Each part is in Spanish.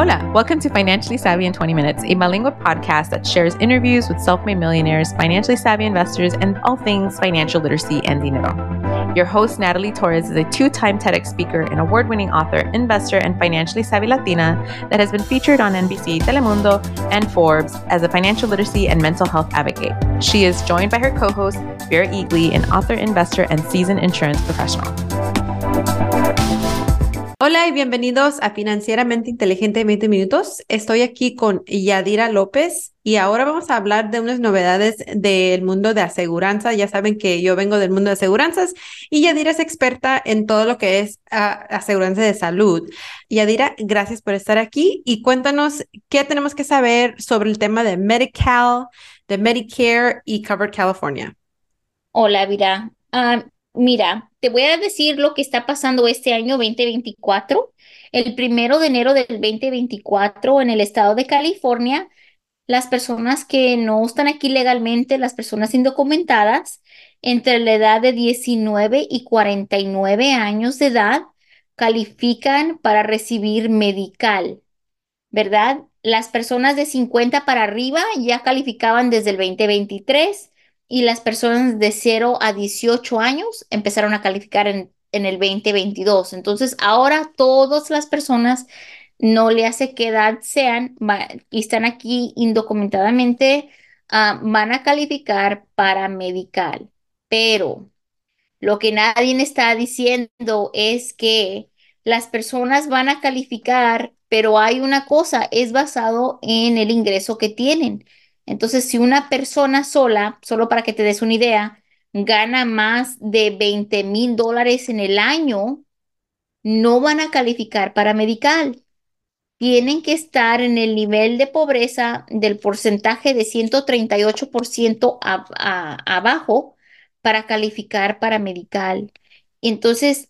Hola, welcome to Financially Savvy in 20 Minutes, a bilingual podcast that shares interviews with self-made millionaires, financially savvy investors, and all things financial literacy and dinero. Your host, Natalie Torres, is a two-time TEDx speaker and award-winning author, investor, and financially savvy Latina that has been featured on NBC, Telemundo, and Forbes as a financial literacy and mental health advocate. She is joined by her co-host, Vera Eagley, an author, investor, and seasoned insurance professional. Hola y bienvenidos a Financieramente Inteligente en 20 Minutos. Estoy aquí con Yadira López y ahora vamos a hablar de unas novedades del mundo de aseguranza. Ya saben que yo vengo del mundo de aseguranzas y Yadira es experta en todo lo que es aseguranza de salud. Yadira, gracias por estar aquí y cuéntanos qué tenemos que saber sobre el tema de Medi-Cal, de Medicare y Covered California. Hola, Vira. Mira, te voy a decir lo que está pasando este año 2024. El 1 de enero del 2024 en el estado de California, las personas que no están aquí legalmente, las personas indocumentadas, entre la edad de 19 y 49 años de edad, califican para recibir Medi-Cal, ¿verdad? Las personas de 50 para arriba ya calificaban desde el 2023 y las personas de 0 a 18 años empezaron a calificar en el 2022. Entonces, ahora todas las personas, no le hace qué edad sean, y están aquí indocumentadamente, van a calificar para Medi-Cal. Pero lo que nadie está diciendo es que las personas van a calificar, pero hay una cosa, es basado en el ingreso que tienen. Entonces, si una persona sola, solo para que te des una idea, gana más de $20,000 en el año, no van a calificar para Medical. Tienen que estar en el nivel de pobreza del porcentaje de 138% abajo para calificar para Medical. Entonces,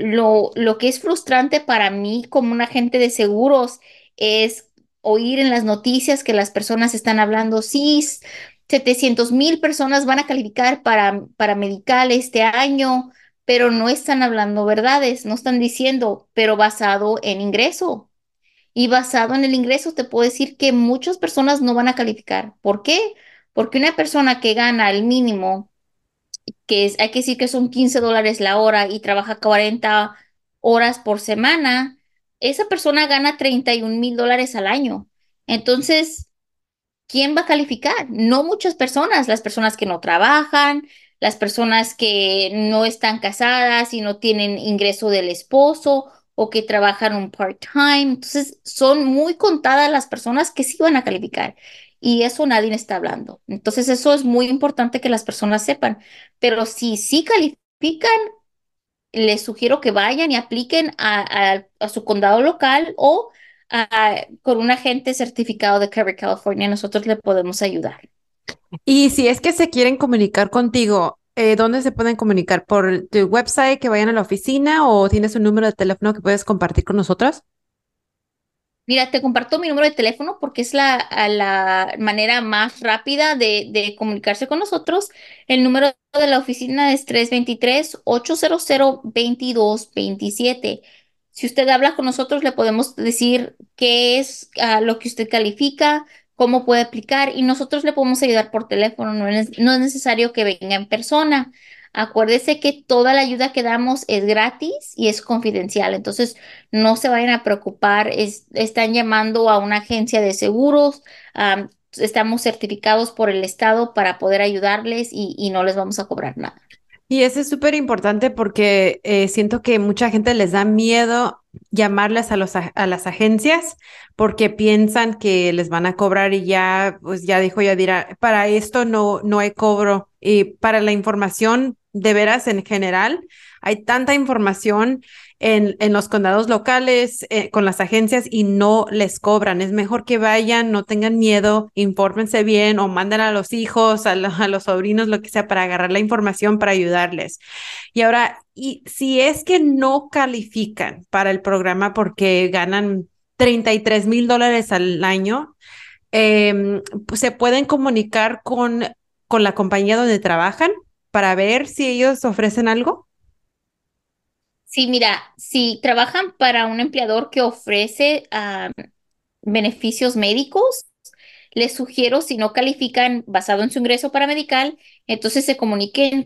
lo que es frustrante para mí como un agente de seguros es oír en las noticias que las personas están hablando, sí, 700,000 personas van a calificar para Medical este año, pero no están hablando verdades, no están diciendo, pero basado en ingreso. Y basado en el ingreso, te puedo decir que muchas personas no van a calificar. ¿Por qué? Porque una persona que gana el mínimo, hay que decir que son $15 la hora y trabaja 40 horas por semana, esa persona gana $31,000 al año. Entonces, ¿quién va a calificar? No muchas personas, las personas que no trabajan, las personas que no están casadas y no tienen ingreso del esposo o que trabajan un part-time. Entonces, son muy contadas las personas que sí van a calificar y eso nadie está hablando. Entonces, eso es muy importante que las personas sepan. Pero si sí califican, les sugiero que vayan y apliquen a su condado local o con un agente certificado de Covered California. Nosotros le podemos ayudar. Y si es que se quieren comunicar contigo, ¿dónde se pueden comunicar? ¿Por tu website, que vayan a la oficina o tienes un número de teléfono que puedes compartir con nosotros? Mira, te comparto mi número de teléfono porque es la manera más rápida de comunicarse con nosotros. El número de la oficina es 323-800-2227. Si usted habla con nosotros, le podemos decir qué es lo que usted califica, cómo puede aplicar y nosotros le podemos ayudar por teléfono. No es necesario que venga en persona. Acuérdese que toda la ayuda que damos es gratis y es confidencial. Entonces, no se vayan a preocupar, están llamando a una agencia de seguros, estamos certificados por el estado para poder ayudarles y no les vamos a cobrar nada. Y eso es súper importante porque siento que mucha gente les da miedo llamarles a las agencias porque piensan que les van a cobrar y ya, pues ya dijo Yadira, para esto no hay cobro. Y para la información, de veras, en general, hay tanta información en los condados locales, con las agencias y no les cobran. Es mejor que vayan, no tengan miedo, infórmense bien o manden a los hijos, a los sobrinos, lo que sea, para agarrar la información para ayudarles. Y ahora, y si es que no califican para el programa porque ganan $33,000 al año, pues se pueden comunicar con la compañía donde trabajan para ver si ellos ofrecen algo. Sí, mira, si trabajan para un empleador que ofrece beneficios médicos. Les sugiero, si no califican basado en su ingreso para medical, entonces se comuniquen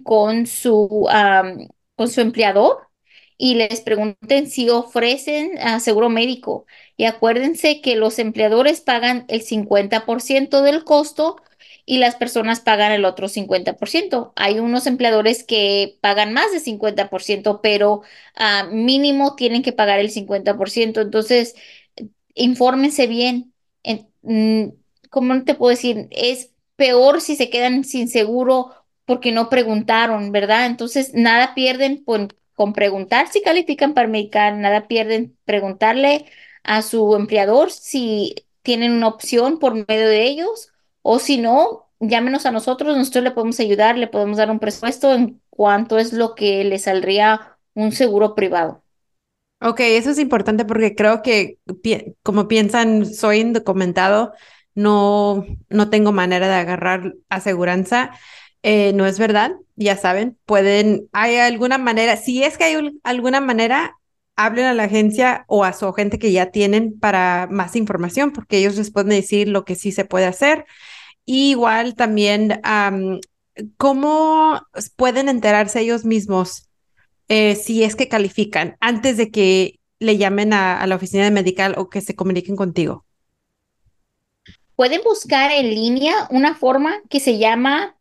con su empleador y les pregunten si ofrecen seguro médico. Y acuérdense que los empleadores pagan el 50% del costo y las personas pagan el otro 50%. Hay unos empleadores que pagan más de 50%, pero mínimo tienen que pagar el 50%. Entonces, infórmense bien. ¿Cómo te puedo decir? Es peor si se quedan sin seguro porque no preguntaron, ¿verdad? Entonces, nada pierden con preguntar si califican para medical, nada pierden preguntarle a su empleador si tienen una opción por medio de ellos o si no, llámenos a nosotros le podemos ayudar, le podemos dar un presupuesto en cuánto es lo que le saldría un seguro privado. Ok, eso es importante porque creo que como piensan, soy indocumentado, no tengo manera de agarrar aseguranza. No es verdad, ya saben, hay alguna manera, si es que hay alguna manera, hablen a la agencia o a su agente que ya tienen para más información, porque ellos les pueden decir lo que sí se puede hacer. Y igual también, ¿cómo pueden enterarse ellos mismos? Si es que califican antes de que le llamen a la oficina de medical o que se comuniquen contigo. Pueden buscar en línea una forma que se llama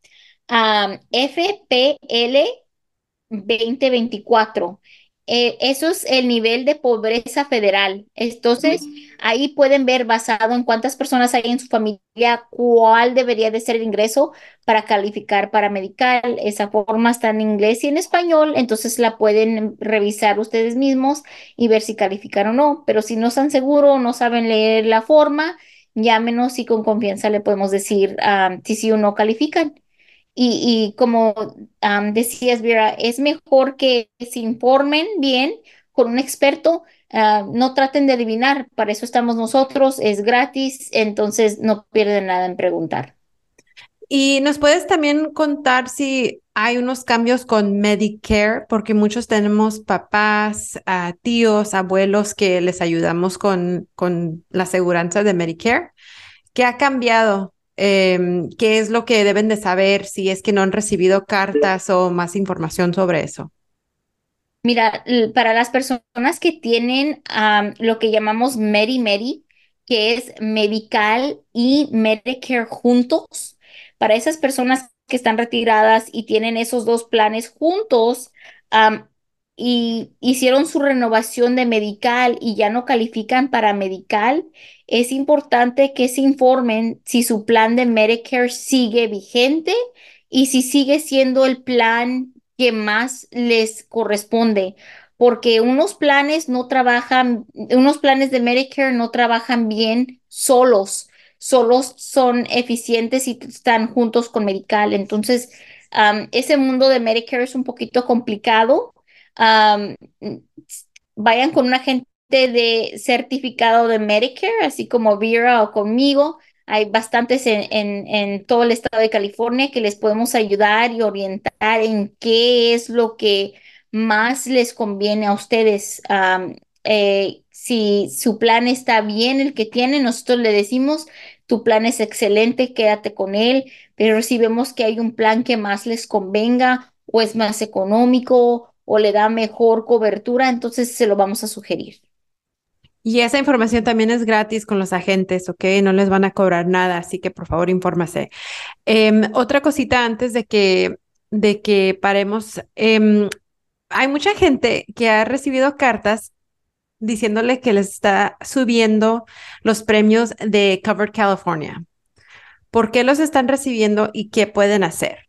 FPL 2024. Eso es el nivel de pobreza federal. Entonces, ahí pueden ver basado en cuántas personas hay en su familia, cuál debería de ser el ingreso para calificar para medical. Esa forma está en inglés y en español, entonces la pueden revisar ustedes mismos y ver si califican o no. Pero si no están seguros, no saben leer la forma, llámenos y con confianza le podemos decir si sí o no califican. Y como decías, Vera, es mejor que se informen bien con un experto. No traten de adivinar, para eso estamos nosotros, es gratis, entonces no pierden nada en preguntar. Y nos puedes también contar si hay unos cambios con Medicare, porque muchos tenemos papás, tíos, abuelos que les ayudamos con la aseguranza de Medicare. ¿Qué ha cambiado? ¿Qué es lo que deben de saber si es que no han recibido cartas o más información sobre eso? Mira, para las personas que tienen lo que llamamos Medi-Medi, que es Medical y Medicare juntos, para esas personas que están retiradas y tienen esos dos planes juntos, am, y hicieron su renovación de Medical y ya no califican para Medical, es importante que se informen si su plan de Medicare sigue vigente y si sigue siendo el plan que más les corresponde, porque unos planes de Medicare no trabajan bien solos son eficientes y están juntos con Medical. Entonces, ese mundo de Medicare es un poquito complicado. Am, Vayan con un agente de certificado de Medicare, así como Vera o conmigo. Hay bastantes en todo el estado de California que les podemos ayudar y orientar en qué es lo que más les conviene a ustedes. Si su plan está bien, el que tiene, nosotros le decimos, tu plan es excelente, quédate con él, pero si vemos que hay un plan que más les convenga o es más económico o le da mejor cobertura, entonces se lo vamos a sugerir. Y esa información también es gratis con los agentes, ¿ok? No les van a cobrar nada, así que por favor infórmase. Otra cosita antes de que paremos. Hay mucha gente que ha recibido cartas diciéndole que les está subiendo los premios de Covered California. ¿Por qué los están recibiendo y qué pueden hacer?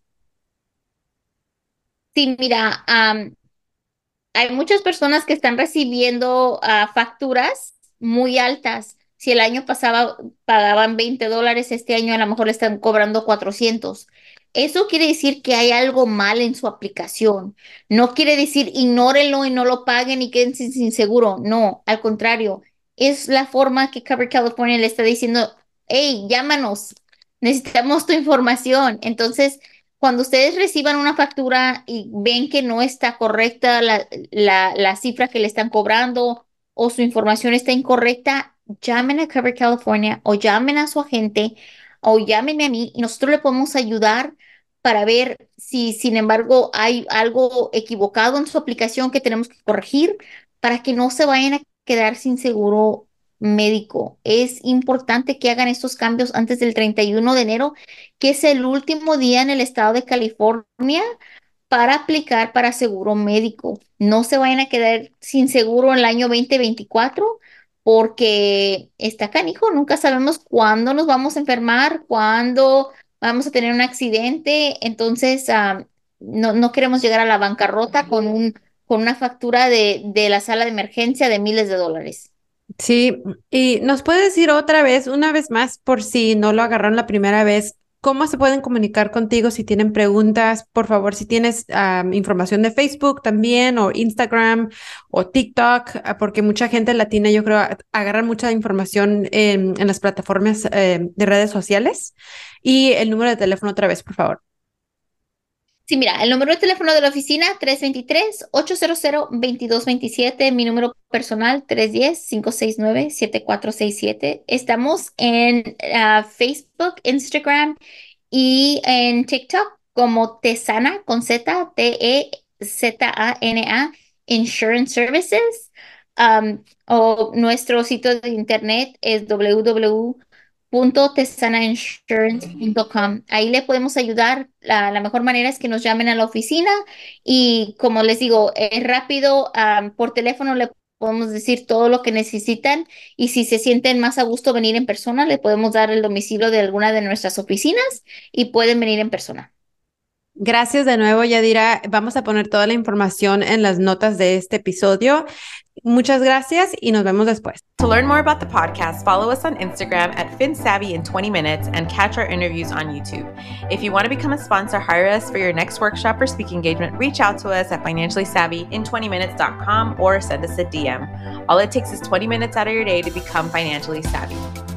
Sí, mira, hay muchas personas que están recibiendo facturas muy altas. Si el año pasado pagaban $20, este año a lo mejor le están cobrando 400. Eso quiere decir que hay algo mal en su aplicación. No quiere decir ignórenlo y no lo paguen y queden sin seguro. No, al contrario, es la forma que Cover California le está diciendo, hey, llámanos, necesitamos tu información. Entonces, cuando ustedes reciban una factura y ven que no está correcta la cifra que le están cobrando o su información está incorrecta, llamen a Cover California o llamen a su agente o llámenme a mí y nosotros le podemos ayudar para ver si, sin embargo, hay algo equivocado en su aplicación que tenemos que corregir para que no se vayan a quedar sin seguro médico. Es importante que hagan estos cambios antes del 31 de enero, que es el último día en el estado de California para aplicar para seguro médico. No se vayan a quedar sin seguro en el año 2024 porque está canijo. Nunca sabemos cuándo nos vamos a enfermar, cuándo vamos a tener un accidente. Entonces, no queremos llegar a la bancarrota con una factura de la sala de emergencia de miles de dólares. Sí, y nos puedes decir otra vez, una vez más, por si no lo agarraron la primera vez, ¿cómo se pueden comunicar contigo si tienen preguntas? Por favor, si tienes información de Facebook también, o Instagram, o TikTok, porque mucha gente latina, yo creo, agarran mucha información en las plataformas de redes sociales. Y el número de teléfono otra vez, por favor. Sí, mira, el número de teléfono de la oficina 323-800-2227, mi número personal 310-569-7467. Estamos en Facebook, Instagram y en TikTok como Tesana con Z, Tezana, Insurance Services. O nuestro sitio de internet es www.tesanainsurance.com. Ahí le podemos ayudar. La mejor manera es que nos llamen a la oficina y como les digo, es rápido. Por teléfono le podemos decir todo lo que necesitan y si se sienten más a gusto venir en persona, le podemos dar el domicilio de alguna de nuestras oficinas y pueden venir en persona. Gracias de nuevo, Yadira. Vamos a poner toda la información en las notas de este episodio. Muchas gracias y nos vemos después. To learn more about the podcast, follow us on Instagram at FinSavvy in 20 minutes and catch our interviews on YouTube. If you want to become a sponsor, hire us for your next workshop or speaking engagement, reach out to us at financiallysavvyin20minutes.com or send us a DM. All it takes is 20 minutes out of your day to become financially savvy.